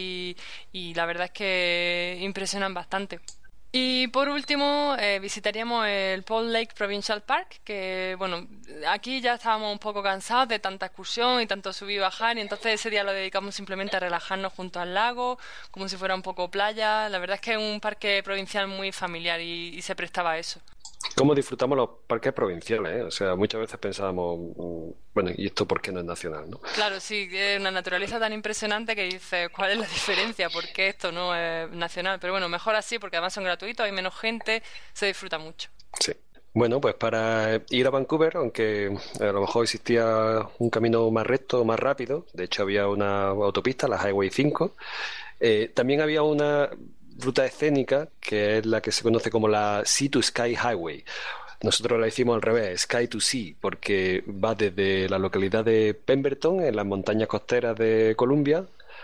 Speaker 1: y la verdad es que impresionan bastante. Y por último, visitaríamos el Paul Lake Provincial Park, que bueno, aquí ya estábamos un poco cansados de tanta excursión y tanto subir y bajar, y entonces ese día lo dedicamos simplemente a relajarnos junto al lago, como si fuera un poco playa. La verdad es que es un parque provincial muy familiar y se prestaba a eso.
Speaker 2: ¿Cómo disfrutamos los parques provinciales, eh? O sea, muchas veces pensábamos, bueno, ¿y esto por qué no es nacional, no?
Speaker 1: Claro, sí, es una naturaleza tan impresionante que dices, ¿cuál es la diferencia? ¿Por qué esto no es nacional? Pero bueno, mejor así porque además son gratuitos, hay menos gente, se disfruta mucho.
Speaker 2: Sí. Bueno, pues para ir a Vancouver, aunque a lo mejor existía un camino más recto, más rápido, de hecho había una autopista, la Highway 5, también había una ruta escénica que es la que se conoce como la Sea to Sky Highway. Nosotros la hicimos al revés, Sky to Sea, porque va desde la localidad de Pemberton, en las montañas costeras de Columbia,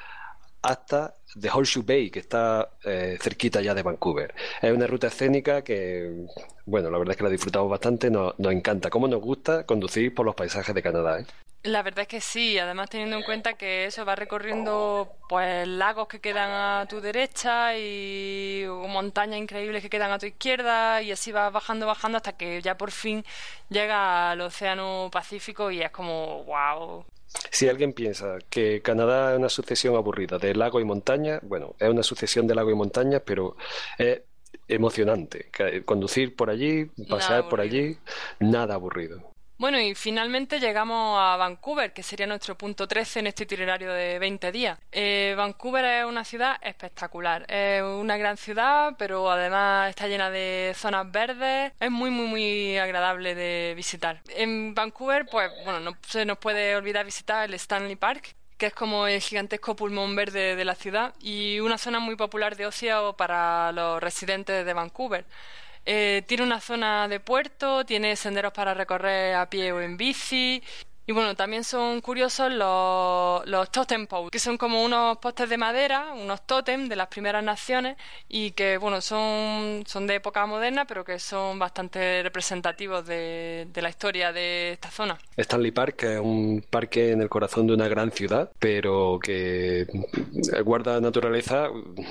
Speaker 2: hasta The Horseshoe Bay, que está cerquita ya de Vancouver. Es una ruta escénica que, bueno, la verdad es que la disfrutamos bastante, nos encanta. Cómo nos gusta conducir por los paisajes de Canadá, ¿eh?
Speaker 1: La verdad es que sí, además teniendo en cuenta que eso va recorriendo pues lagos que quedan a tu derecha y montañas increíbles que quedan a tu izquierda y así vas bajando, bajando hasta que ya por fin llega al Océano Pacífico y es como wow.
Speaker 2: Si alguien piensa que Canadá es una sucesión aburrida de lago y montaña, bueno, es una sucesión de lago y montañas, pero es emocionante. Conducir por allí,
Speaker 1: Nada
Speaker 2: pasear por
Speaker 1: aburrido.
Speaker 2: allí, nada aburrido.
Speaker 1: Bueno, y finalmente llegamos a Vancouver, que sería nuestro punto 13 en este itinerario de 20 días. Vancouver es una ciudad espectacular. Es una gran ciudad, pero además está llena de zonas verdes. Es muy, muy, muy agradable de visitar. En Vancouver, pues, bueno, no se nos puede olvidar visitar el Stanley Park, que es como el gigantesco pulmón verde de la ciudad y una zona muy popular de ocio para los residentes de Vancouver. Tiene una zona de puerto, tiene senderos para recorrer a pie o en bici. Y bueno, también son curiosos los totem poles, que son como unos postes de madera, unos tótem de las primeras naciones y que, bueno, son de época moderna, pero que son bastante representativos de la historia de esta zona.
Speaker 2: Stanley Park es un parque en el corazón de una gran ciudad, pero que guarda naturaleza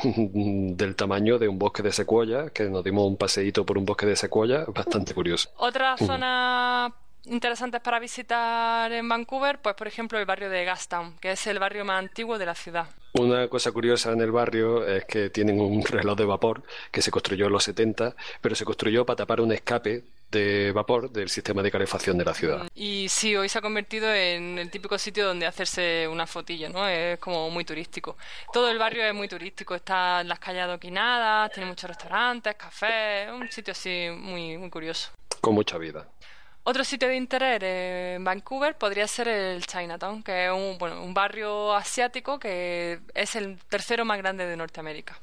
Speaker 2: del tamaño de un bosque de secuoya, que nos dimos un paseíto por un bosque de secuoya, bastante curioso.
Speaker 1: Otras zonas interesantes para visitar en Vancouver, pues por ejemplo el barrio de Gastown, que es el barrio más antiguo de la ciudad.
Speaker 2: Una cosa curiosa en el barrio es que tienen un reloj de vapor que se construyó en los 70, pero se construyó para tapar un escape de vapor del sistema de calefacción de la ciudad.
Speaker 1: Y sí, hoy se ha convertido en el típico sitio donde hacerse una fotillo, ¿no? Es como muy turístico. Todo el barrio es muy turístico, está en las calles adoquinadas, tiene muchos restaurantes, cafés, un sitio así muy, muy curioso.
Speaker 2: Con mucha vida.
Speaker 1: Otro sitio de interés en Vancouver podría ser el Chinatown, que es un barrio asiático que es el tercero más grande de Norteamérica.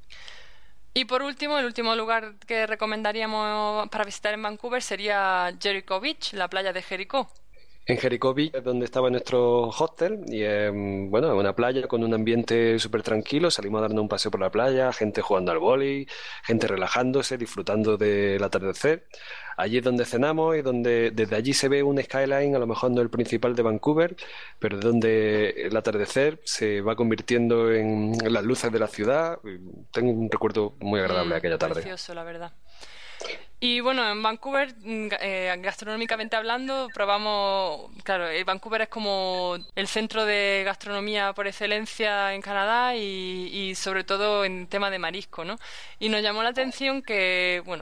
Speaker 1: Y por último, el último lugar que recomendaríamos para visitar en Vancouver sería Jericho Beach, la playa de Jericó.
Speaker 2: En Jericho Beach es donde estaba nuestro hostel y bueno, es una playa con un ambiente súper tranquilo. Salimos a darnos un paseo por la playa, gente jugando al vóley, gente relajándose, disfrutando del atardecer. Allí es donde cenamos y donde desde allí se ve un skyline, a lo mejor no el principal de Vancouver, pero es donde el atardecer se va convirtiendo en las luces de la ciudad. Tengo un recuerdo muy agradable de aquella tarde.
Speaker 1: Precioso, la verdad. Y bueno, en Vancouver, gastronómicamente hablando, probamos, claro, Vancouver es como el centro de gastronomía por excelencia en Canadá y sobre todo en tema de marisco, ¿no? Y nos llamó la atención que, bueno,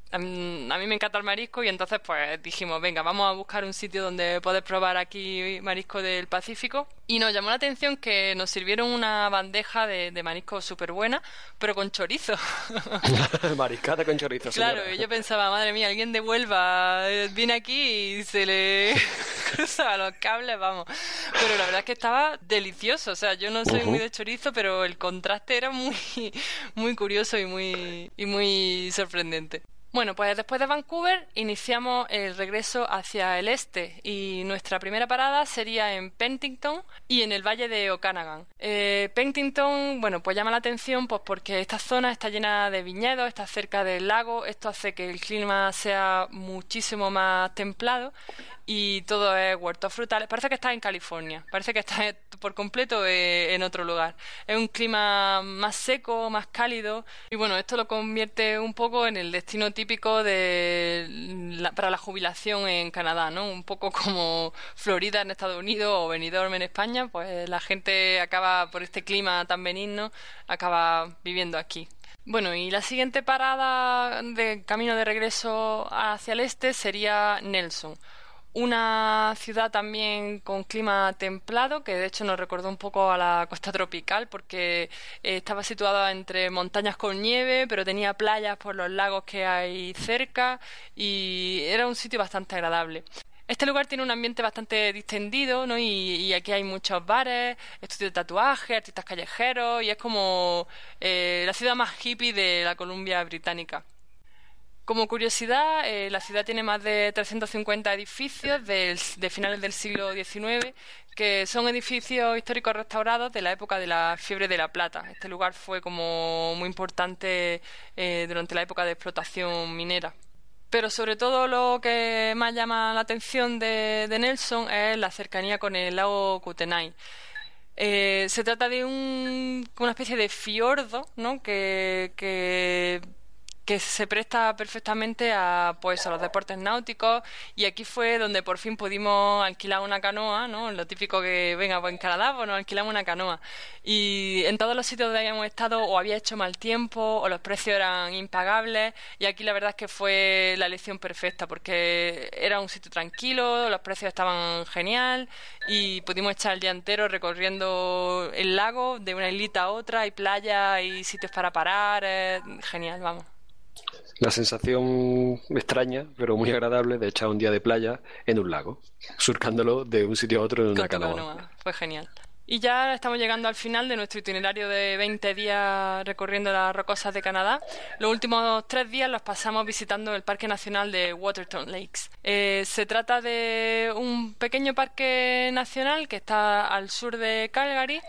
Speaker 1: a mí me encanta el marisco y entonces pues dijimos, venga, vamos a buscar un sitio donde poder probar aquí marisco del Pacífico. Y nos llamó la atención que nos sirvieron una bandeja de marisco súper buena, pero con chorizo.
Speaker 2: Mariscada con chorizo,
Speaker 1: Claro,
Speaker 2: señora.
Speaker 1: y yo pensaba, madre mía, alguien de Huelva viene aquí y se le cruza los cables, vamos. Pero la verdad es que estaba delicioso. O sea, yo no soy muy
Speaker 2: Ujú.
Speaker 1: de chorizo, pero el contraste era muy, muy curioso y muy sorprendente. Bueno, pues después de Vancouver iniciamos el regreso hacia el este y nuestra primera parada sería en Penticton y en el valle de Okanagan. Penticton, bueno, pues llama la atención pues porque esta zona está llena de viñedos, está cerca del lago, esto hace que el clima sea muchísimo más templado y todo es huertos frutales. Parece que estás en California, parece que estás por completo en otro lugar. Es un clima más seco, más cálido y bueno, esto lo convierte un poco en el destino típico para la jubilación en Canadá, ¿no? Un poco como Florida en Estados Unidos o Benidorm en España, pues la gente acaba por este clima tan benigno, acaba viviendo aquí. Bueno, y la siguiente parada de camino de regreso hacia el este sería Nelson, una ciudad también con clima templado, que de hecho nos recordó un poco a la costa tropical, porque estaba situada entre montañas con nieve, pero tenía playas por los lagos que hay cerca y era un sitio bastante agradable. Este lugar tiene un ambiente bastante distendido, ¿no? Y aquí hay muchos bares, estudios de tatuaje, artistas callejeros, y es como la ciudad más hippie de la Columbia Británica. Como curiosidad, la ciudad tiene más de 350 edificios de finales del siglo XIX, que son edificios históricos restaurados de la época de la fiebre de la plata. Este lugar fue como muy importante durante la época de explotación minera. Pero sobre todo lo que más llama la atención de Nelson es la cercanía con el lago Kootenay. Se trata de una especie de fiordo, ¿no? Que se presta perfectamente a, pues, a los deportes náuticos, y aquí fue donde por fin pudimos alquilar una canoa, ¿no? Lo típico que, venga, pues en Canadá, pues nos alquilamos una canoa. Y en todos los sitios donde habíamos estado o había hecho mal tiempo o los precios eran impagables, y aquí la verdad es que fue la elección perfecta porque era un sitio tranquilo, los precios estaban genial y pudimos echar el día entero recorriendo el lago de una islita a otra, hay playa, hay sitios para parar, genial, vamos.
Speaker 2: La sensación extraña, pero muy agradable, de echar un día de playa en un lago, surcándolo de un sitio a otro en
Speaker 1: Con
Speaker 2: una
Speaker 1: tu
Speaker 2: canoa.
Speaker 1: canoa, fue genial. Y ya estamos llegando al final de nuestro itinerario de 20 días recorriendo las rocosas de Canadá. Los últimos 3 días los pasamos visitando el Parque Nacional de Waterton Lakes. Se trata de un pequeño parque nacional que está al sur de Calgary.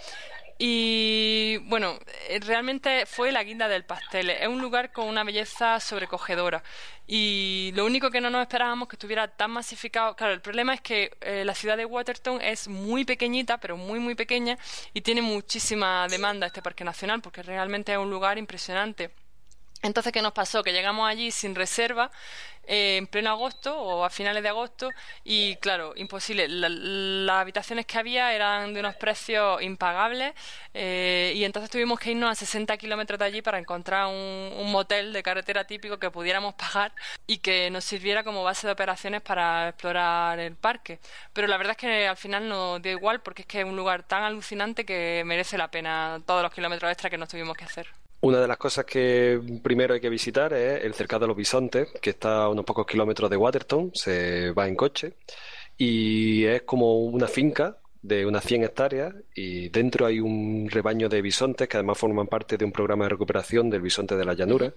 Speaker 1: Y bueno, realmente fue la guinda del pastel. Es un lugar con una belleza sobrecogedora. Y lo único que no nos esperábamos que estuviera tan masificado. Claro, el problema es que la ciudad de Waterton es muy pequeñita, pero muy, muy pequeña, y tiene muchísima demanda este parque nacional, porque realmente es un lugar impresionante. Entonces, ¿qué nos pasó? Que llegamos allí sin reserva, en pleno agosto o a finales de agosto, y claro, imposible. Las habitaciones que había eran de unos precios impagables, y entonces tuvimos que irnos a 60 kilómetros de allí para encontrar un motel de carretera típico que pudiéramos pagar y que nos sirviera como base de operaciones para explorar el parque. Pero la verdad es que al final nos dio igual, porque es que es un lugar tan alucinante que merece la pena todos los kilómetros extra que nos tuvimos que hacer.
Speaker 2: Una de las cosas que primero hay que visitar es el Cercado de los Bisontes, que está a unos pocos kilómetros de Waterton, se va en coche, y es como una finca de unas 100 hectáreas, y dentro hay un rebaño de bisontes que además forman parte de un programa de recuperación del bisonte de la llanura.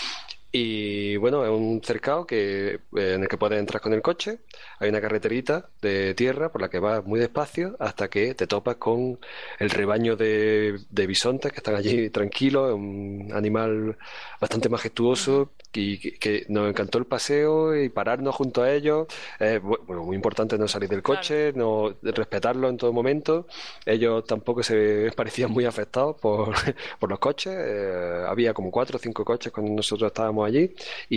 Speaker 2: Y bueno, es un cercado en el que puedes entrar con el coche. Hay una carreterita de tierra por la que vas muy despacio hasta que te topas con el rebaño de bisontes que están allí tranquilos. Es un animal bastante
Speaker 1: Ujú.
Speaker 2: majestuoso y que nos encantó el paseo y pararnos junto a ellos. Bueno, muy importante no salir del
Speaker 1: Claro.
Speaker 2: coche, no respetarlo en todo momento. Ellos tampoco se parecían muy afectados por, por los coches. Había como 4 o 5 coches cuando nosotros estábamos allí,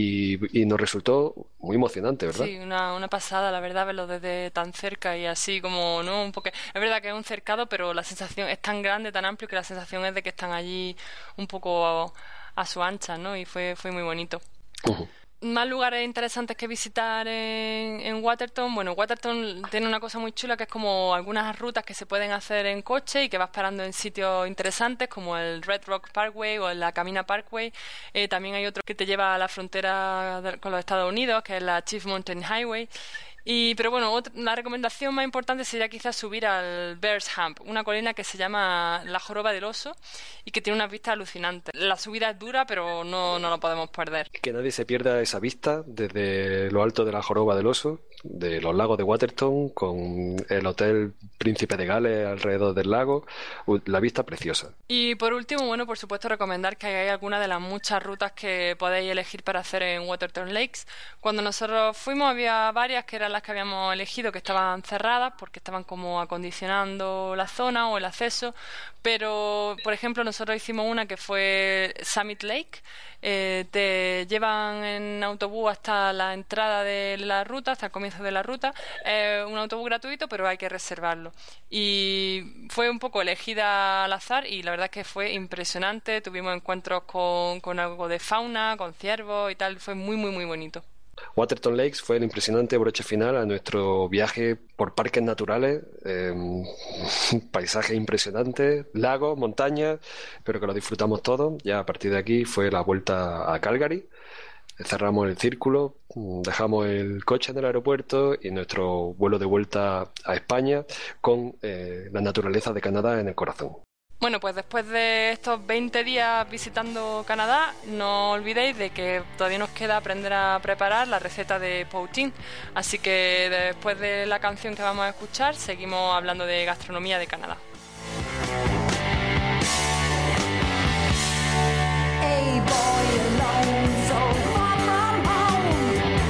Speaker 2: y nos resultó muy emocionante, ¿verdad?
Speaker 1: Sí, una pasada, la verdad, verlo desde tan cerca y así como, ¿no? Un poco... Es verdad que es un cercado, pero la sensación es tan grande, tan amplio, que la sensación es de que están allí un poco a su ancha, ¿no? Y fue muy bonito.
Speaker 2: Ujú.
Speaker 1: Más lugares interesantes que visitar en Waterton. Bueno, Waterton tiene una cosa muy chula que es como algunas rutas que se pueden hacer en coche y que vas parando en sitios interesantes como el Red Rock Parkway o la Camina Parkway. También hay otro que te lleva a la frontera con los Estados Unidos, que es la Chief Mountain Highway. Pero bueno, la recomendación más importante sería quizás subir al Bears Hump, una colina que se llama la Joroba del Oso y que tiene unas vistas alucinantes. La subida es dura, pero no lo podemos perder.
Speaker 2: Que nadie se pierda esa vista desde lo alto de la Joroba del Oso, de los lagos de Waterton, con el Hotel Príncipe de Gales alrededor del lago. La vista preciosa.
Speaker 1: Y por último, bueno, por supuesto recomendar que hagáis alguna de las muchas rutas que podéis elegir para hacer en Waterton Lakes. Cuando nosotros fuimos había varias que eran las que habíamos elegido que estaban cerradas porque estaban como acondicionando la zona o el acceso, pero por ejemplo nosotros hicimos una que fue Summit Lake. Te llevan en autobús hasta la entrada de la ruta, hasta el comienzo de la ruta. Un autobús gratuito, pero hay que reservarlo. Y fue un poco elegida al azar y la verdad es que fue impresionante. Tuvimos encuentros con algo de fauna, con ciervos y tal. Fue muy, muy, muy bonito.
Speaker 2: Waterton Lakes fue el impresionante broche final a nuestro viaje por parques naturales, paisajes impresionantes, lagos, montañas, pero que lo disfrutamos todos. Ya a partir de aquí fue la vuelta a Calgary. Cerramos el círculo, dejamos el coche en el aeropuerto y nuestro vuelo de vuelta a España con la naturaleza de Canadá en el corazón.
Speaker 1: Bueno, pues después de estos 20 días visitando Canadá, no olvidéis de que todavía nos queda aprender a preparar la receta de poutine. Así que después de la canción que vamos a escuchar, seguimos hablando de gastronomía de Canadá.
Speaker 3: Hey boy, alone, so far from home.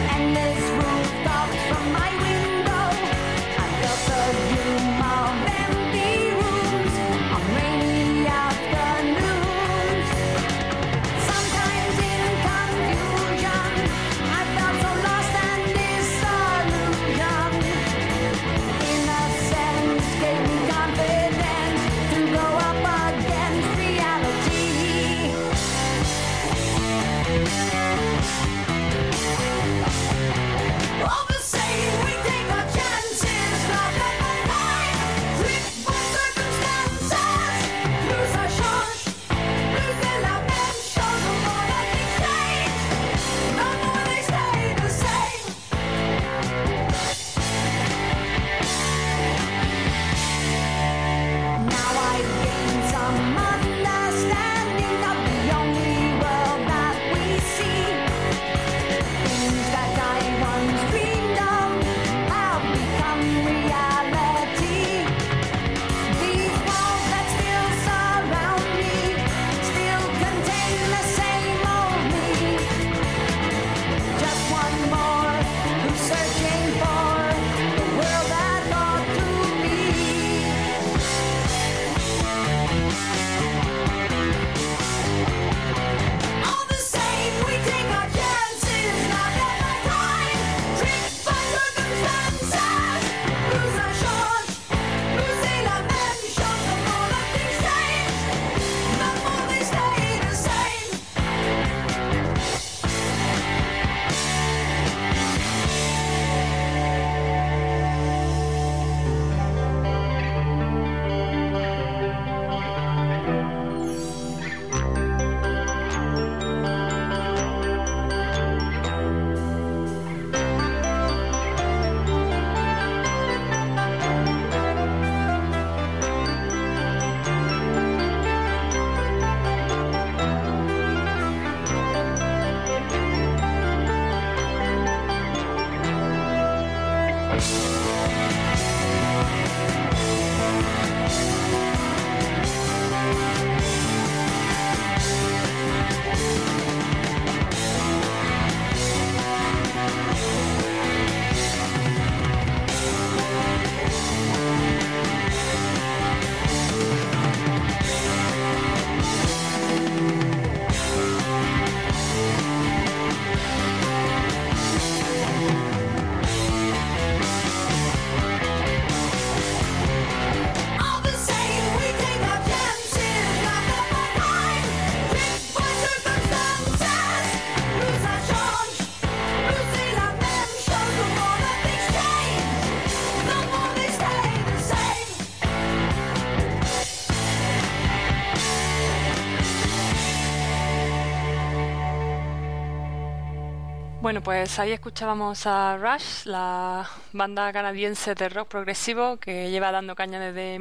Speaker 1: Bueno, pues ahí escuchábamos a Rush, la banda canadiense de rock progresivo que lleva dando caña desde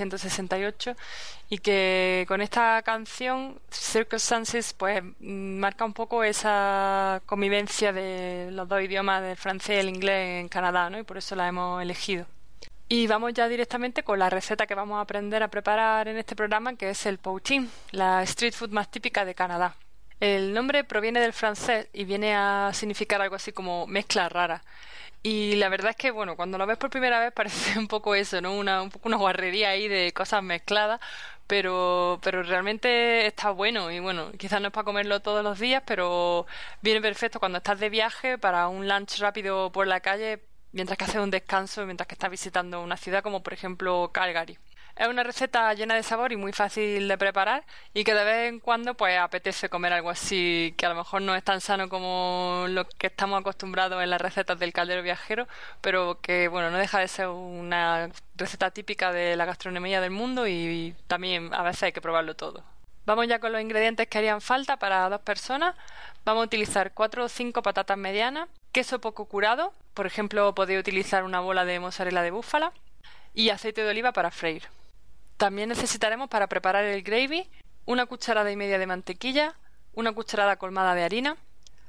Speaker 1: 1968 y que con esta canción, Circumstances, pues marca un poco esa convivencia de los dos idiomas, del francés y el inglés en Canadá, ¿no? Y por eso la hemos elegido. Y vamos ya directamente con la receta que vamos a aprender a preparar en este programa, que es el poutine, la street food más típica de Canadá. El nombre proviene del francés y viene a significar algo así como mezcla rara. Y la verdad es que, bueno, cuando lo ves por primera vez parece un poco eso, ¿no? Un poco una guarrería ahí de cosas mezcladas, pero realmente está bueno. Y bueno, quizás no es para comerlo todos los días, pero viene perfecto cuando estás de viaje para un lunch rápido por la calle, mientras que haces un descanso, mientras que estás visitando una ciudad como por ejemplo Calgary. Es una receta llena de sabor y muy fácil de preparar y que de vez en cuando pues apetece comer algo así que a lo mejor no es tan sano como lo que estamos acostumbrados en las recetas del caldero viajero, pero que bueno, no deja de ser una receta típica de la gastronomía del mundo y también a veces hay que probarlo todo. Vamos ya con los ingredientes que harían falta para 2 personas. Vamos a utilizar 4 o 5 patatas medianas, queso poco curado, por ejemplo podéis utilizar una bola de mozzarella de búfala y aceite de oliva para freír. También necesitaremos para preparar el gravy 1,5 cucharadas de mantequilla, 1 cucharada colmada de harina,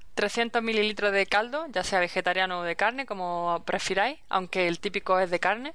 Speaker 1: 300 mililitros de caldo, ya sea vegetariano o de carne, como prefiráis, aunque el típico es de carne,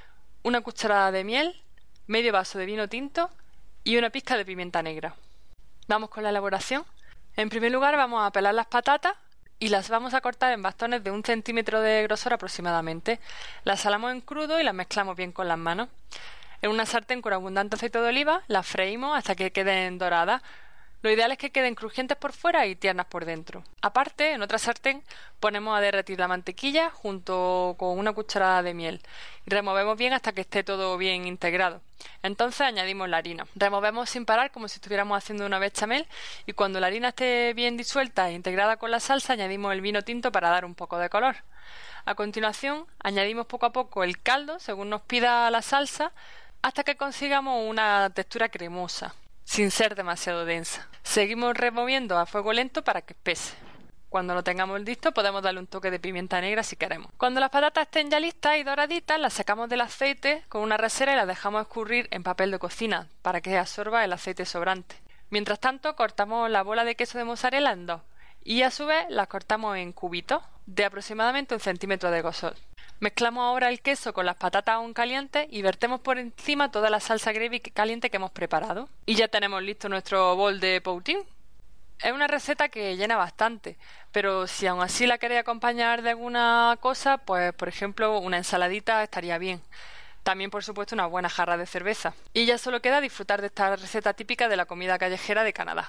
Speaker 1: 1 cucharada de miel, medio vaso de vino tinto y una pizca de pimienta negra. Vamos con la elaboración. En primer lugar vamos a pelar las patatas y las vamos a cortar en bastones de 1 centímetro de grosor aproximadamente. Las salamos en crudo y las mezclamos bien con las manos. En una sartén con abundante aceite de oliva las freímos hasta que queden doradas. Lo ideal es que queden crujientes por fuera y tiernas por dentro. Aparte, en otra sartén ponemos a derretir la mantequilla junto con 1 cucharada de miel y removemos bien hasta que esté todo bien integrado. Entonces añadimos la harina. Removemos sin parar como si estuviéramos haciendo una bechamel y cuando la harina esté bien disuelta e integrada con la salsa añadimos el vino tinto para dar un poco de color. A continuación añadimos poco a poco el caldo según nos pida la salsa hasta que consigamos una textura cremosa, sin ser demasiado densa. Seguimos removiendo a fuego lento para que espese. Cuando lo tengamos listo podemos darle un toque de pimienta negra si queremos. Cuando las patatas estén ya listas y doraditas, las sacamos del aceite con una rasera y las dejamos escurrir en papel de cocina para que absorba el aceite sobrante. Mientras tanto, cortamos la bola de queso de mozzarella en 2 y a su vez las cortamos en cubitos de aproximadamente 1 centímetro de grosor. Mezclamos ahora el queso con las patatas aún calientes y vertemos por encima toda la salsa gravy caliente que hemos preparado. Y ya tenemos listo nuestro bol de poutine. Es una receta que llena bastante, pero si aún así la queréis acompañar de alguna cosa, pues por ejemplo una ensaladita estaría bien. También por supuesto una buena jarra de cerveza. Y ya solo queda disfrutar de esta receta típica de la comida callejera de Canadá.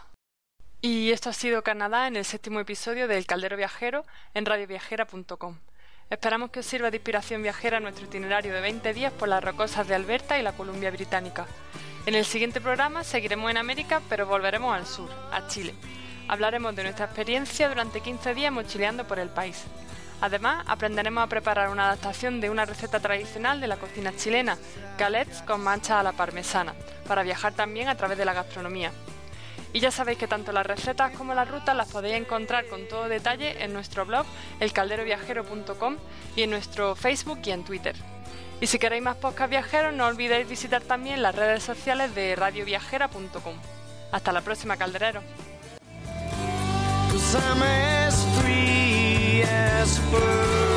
Speaker 1: Y esto ha sido Canadá en el 7º episodio del Caldero Viajero en radioviajera.com. Esperamos que os sirva de inspiración viajera nuestro itinerario de 20 días por las rocosas de Alberta y la Columbia Británica. En el siguiente programa seguiremos en América, pero volveremos al sur, a Chile. Hablaremos de nuestra experiencia durante 15 días mochileando por el país. Además, aprenderemos a preparar una adaptación de una receta tradicional de la cocina chilena, galets con mancha a la parmesana, para viajar también a través de la gastronomía. Y ya sabéis que tanto las recetas como las rutas las podéis encontrar con todo detalle en nuestro blog elcalderoviajero.com y en nuestro Facebook y en Twitter. Y si queréis más podcast viajeros, no olvidéis visitar también las redes sociales de radioviajera.com. Hasta la próxima, caldereros. I'm as free as birds.